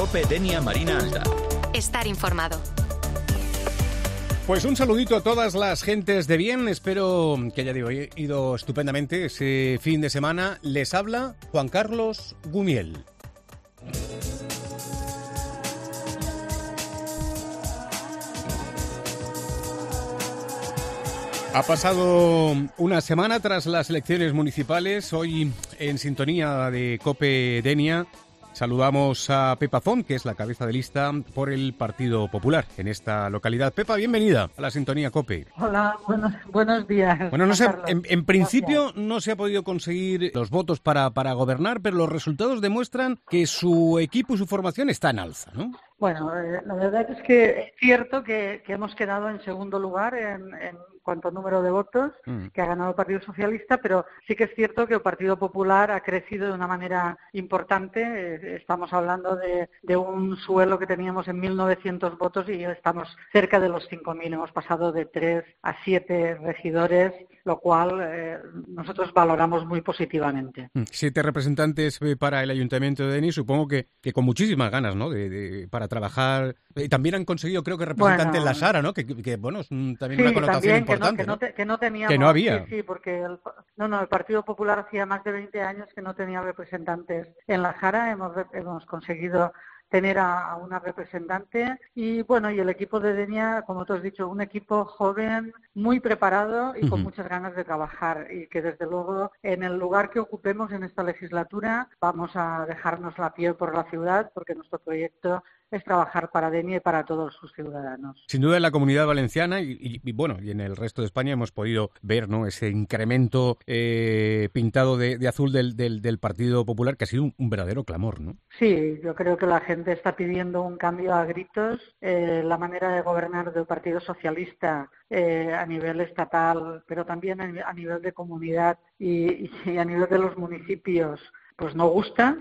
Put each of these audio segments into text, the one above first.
COPE Denia Marina Alta. Estar informado. Pues un saludito a todas las gentes de bien. Espero que, ya digo, haya ido estupendamente ese fin de semana. Les habla Juan Carlos Gumiel. Ha pasado una semana tras las elecciones municipales. Hoy, en sintonía de COPE Denia, saludamos a Pepa Font, que es la cabeza de lista por el Partido Popular en esta localidad. Pepa, bienvenida a la sintonía COPE. Hola, buenos días. Bueno, no sé, en principio no se ha podido conseguir los votos para gobernar, pero los resultados demuestran que su equipo y su formación está en alza, ¿no? Bueno, la verdad es que es cierto que hemos quedado en segundo lugar en cuanto a número de votos que ha ganado el Partido Socialista, pero sí que es cierto que el Partido Popular ha crecido de una manera importante. Estamos hablando de un suelo que teníamos en 1.900 votos y estamos cerca de los 5.000. Hemos pasado de 3 a 7 regidores, lo cual nosotros valoramos muy positivamente. 7 representantes para el Ayuntamiento de Denia, supongo que con muchísimas ganas, ¿no? para trabajar. Y también han conseguido, creo que representante en la Sara, ¿no? Que bueno, es también una connotación importante. Que no teníamos. Que no había. Sí, porque el Partido Popular hacía más de 20 años que no tenía representantes en la Sara. Hemos conseguido tener a una representante y bueno, y el equipo de Denia, como tú has dicho, un equipo joven, muy preparado y con muchas ganas de trabajar, y que desde luego en el lugar que ocupemos en esta legislatura vamos a dejarnos la piel por la ciudad, porque nuestro proyecto es trabajar para Denia y para todos sus ciudadanos. Sin duda en la Comunidad Valenciana y bueno, y en el resto de España hemos podido ver, ¿no?, ese incremento pintado de azul del Partido Popular, que ha sido un verdadero clamor, ¿no? Sí, yo creo que la gente está pidiendo un cambio a gritos. La manera de gobernar del Partido Socialista a nivel estatal, pero también a nivel de comunidad y a nivel de los municipios, pues no gusta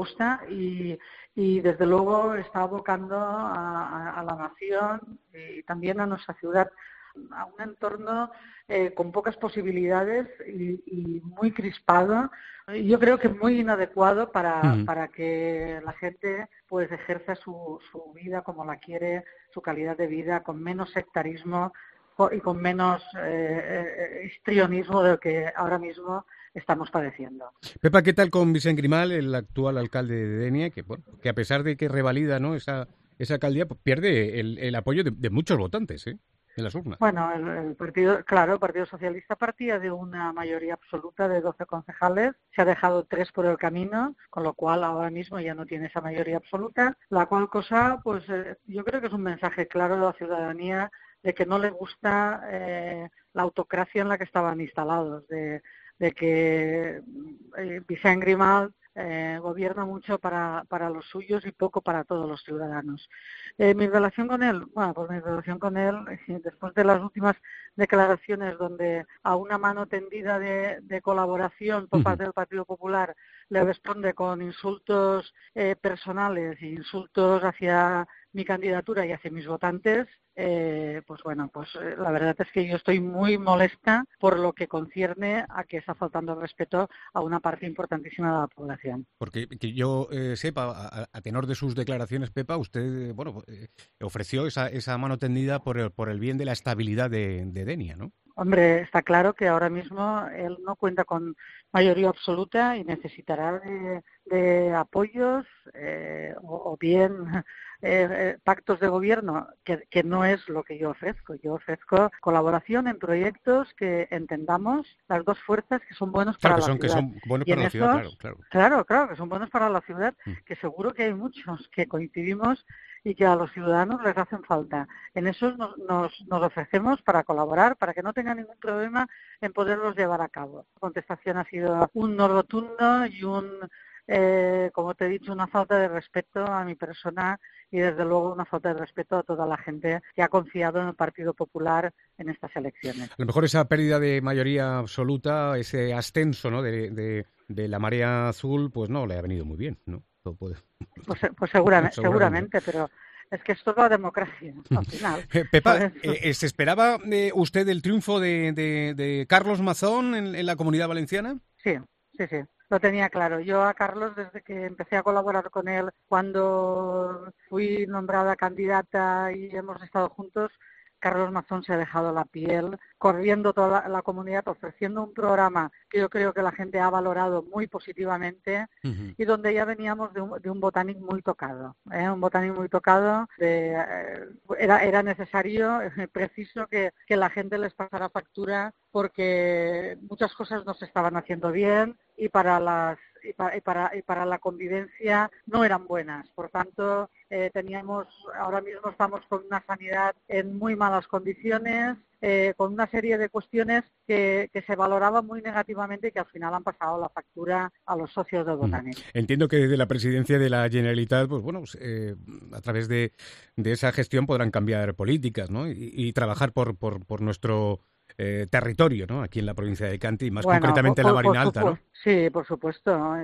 y desde luego está abocando a la nación y también a nuestra ciudad a un entorno con pocas posibilidades y muy crispado. Yo creo que muy inadecuado para que la gente pues ejerza su vida como la quiere, su calidad de vida, con menos sectarismo y con menos histrionismo de lo que ahora mismo estamos padeciendo. Pepa, ¿qué tal con Vicent Grimal, el actual alcalde de Denia, que a pesar de que revalida, ¿no?, esa alcaldía, pues pierde el apoyo de muchos votantes, en las urnas? Bueno, el Partido Socialista partía de una mayoría absoluta de 12 concejales, se ha dejado 3 por el camino, con lo cual ahora mismo ya no tiene esa mayoría absoluta, la cual cosa, pues yo creo que es un mensaje claro de la ciudadanía de que no le gusta la autocracia en la que estaban instalados, de que Vicent Grimal gobierna mucho para los suyos y poco para todos los ciudadanos. Mi relación con él, después de las últimas declaraciones donde a una mano tendida de colaboración por parte del Partido Popular le responde con insultos personales e insultos hacia mi candidatura y hacia mis votantes, la verdad es que yo estoy muy molesta por lo que concierne a que está faltando el respeto a una parte importantísima de la población. Porque que yo sepa, a tenor de sus declaraciones, Pepa, usted ofreció esa mano tendida por el bien de la estabilidad de Denia, ¿no? Hombre, está claro que ahora mismo él no cuenta con mayoría absoluta y necesitará de apoyos o bien pactos de gobierno, que no es lo que yo ofrezco. Yo ofrezco colaboración en proyectos que entendamos las dos fuerzas que son buenos para la ciudad. Que son buenos para la ciudad, claro, que son buenos para la ciudad, que seguro que hay muchos que coincidimos y que a los ciudadanos les hacen falta. En eso nos ofrecemos para colaborar, para que no tengan ningún problema en poderlos llevar a cabo. La contestación ha sido un no rotundo y como te he dicho, una falta de respeto a mi persona y desde luego una falta de respeto a toda la gente que ha confiado en el Partido Popular en estas elecciones. A lo mejor esa pérdida de mayoría absoluta, ese ascenso, ¿no?, de la marea azul, pues no le ha venido muy bien, ¿no? Pues seguramente, pero es que esto es la democracia, al final. Pepa, ¿se esperaba usted el triunfo de Carlos Mazón en la Comunidad Valenciana? Sí. Lo tenía claro. Yo a Carlos, desde que empecé a colaborar con él, cuando fui nombrada candidata y hemos estado juntos, Carlos Mazón se ha dejado la piel, corriendo toda la comunidad, ofreciendo un programa que yo creo que la gente ha valorado muy positivamente y donde ya veníamos de un Botánic muy tocado, un Botánic muy tocado. Era necesario, preciso que la gente les pasara factura porque muchas cosas no se estaban haciendo bien y para la convivencia no eran buenas. Por tanto, ahora mismo estamos con una sanidad en muy malas condiciones, con una serie de cuestiones que se valoraban muy negativamente y que al final han pasado la factura a los socios del Botánic. Entiendo que desde la presidencia de la Generalitat, pues bueno, a través de esa gestión podrán cambiar políticas, ¿no? Y trabajar por nuestro territorio, ¿no? Aquí en la provincia de Alicante y más concretamente en la Marina Alta, ¿no? Sí, por supuesto, ¿no?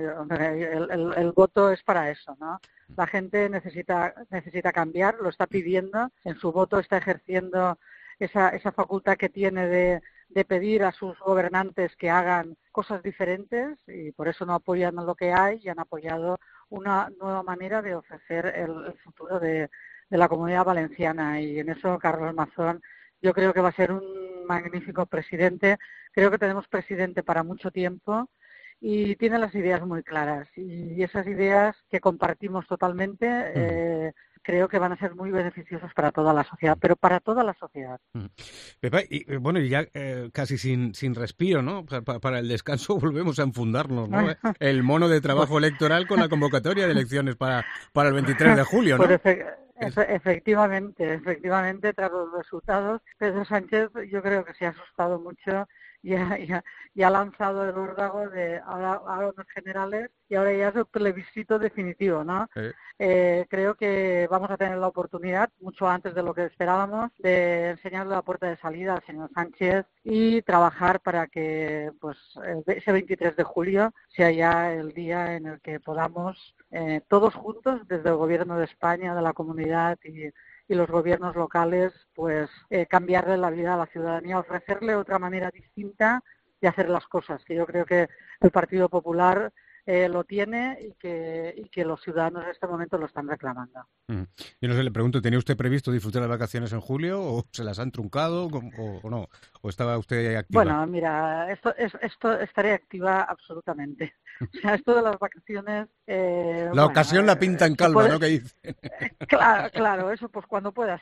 El voto es para eso, ¿no? La gente necesita cambiar, lo está pidiendo, en su voto está ejerciendo esa facultad que tiene de pedir a sus gobernantes que hagan cosas diferentes y por eso no apoyan lo que hay y han apoyado una nueva manera de ofrecer el futuro de la Comunidad Valenciana y en eso Carlos Mazón yo creo que va a ser un magnífico presidente. Creo que tenemos presidente para mucho tiempo y tiene las ideas muy claras y esas ideas que compartimos totalmente creo que van a ser muy beneficiosas para toda la sociedad, pero para toda la sociedad. Pepa, y bueno, y ya casi sin respiro, ¿no? Para el descanso volvemos a enfundarnos, ¿no? El mono de trabajo electoral con la convocatoria de elecciones para el 23 de julio, ¿no? Pues efectivamente, tras los resultados, Pedro Sánchez yo creo que se ha asustado mucho y ha lanzado el órdago de ahora unos generales y ahora ya es el plebiscito definitivo, ¿no? Creo que vamos a tener la oportunidad, mucho antes de lo que esperábamos, de enseñarle la puerta de salida al señor Sánchez y trabajar para que pues ese 23 de julio sea ya el día en el que podamos todos juntos, desde el Gobierno de España, de la Comunidad y los gobiernos locales, pues cambiarle la vida a la ciudadanía, ofrecerle otra manera distinta de hacer las cosas, que yo creo que el Partido Popular lo tiene y que los ciudadanos en este momento lo están reclamando. Yo no sé, le pregunto, ¿tenía usted previsto disfrutar las vacaciones en julio o se las han truncado o no? ¿O estaba usted activa? Bueno, mira, esto estaré activa absolutamente. O sea, esto de las vacaciones... la ocasión la pinta en calma, ¿no? Que dicen. Claro, eso pues cuando pueda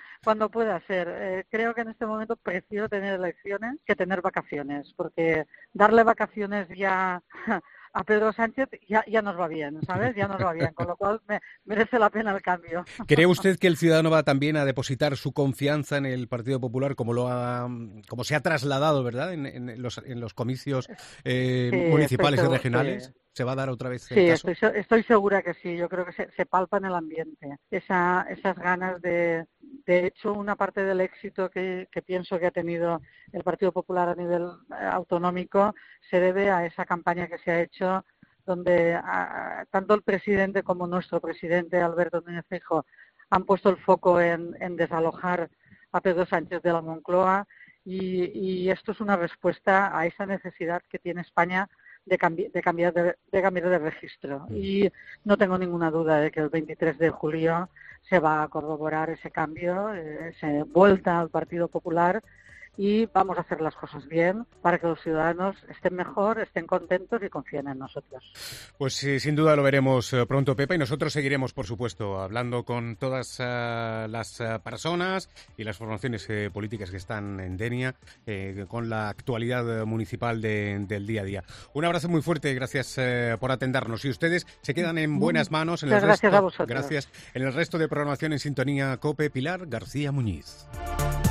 ser. Creo que en este momento prefiero tener elecciones que tener vacaciones, porque darle vacaciones ya a Pedro Sánchez ya nos va bien, ¿sabes? Ya nos va bien, con lo cual merece la pena el cambio. ¿Cree usted que el ciudadano va también a depositar su confianza en el Partido Popular como se ha trasladado, ¿verdad? En los comicios municipales y regionales. Sí. ¿Se va a dar otra vez el caso? Estoy segura que sí. Yo creo que se palpa en el ambiente esas ganas de hecho, una parte del éxito que pienso que ha tenido el Partido Popular a nivel autonómico se debe a esa campaña que se ha hecho donde tanto el presidente como nuestro presidente Alberto Núñez Feijóo han puesto el foco en desalojar a Pedro Sánchez de la Moncloa y esto es una respuesta a esa necesidad que tiene España de cambiar de registro. Y no tengo ninguna duda de que el 23 de julio se va a corroborar ese cambio, esa vuelta al Partido Popular y vamos a hacer las cosas bien para que los ciudadanos estén mejor, estén contentos y confíen en nosotros. Pues sí, sin duda lo veremos pronto, Pepa, y nosotros seguiremos, por supuesto, hablando con todas las personas y las formaciones políticas que están en Denia con la actualidad municipal del día a día. Un abrazo muy fuerte, gracias por atendernos. Y ustedes se quedan en buenas manos. Gracias a vosotros. Gracias. En el resto de programación en sintonía COPE, Pilar García Muñiz.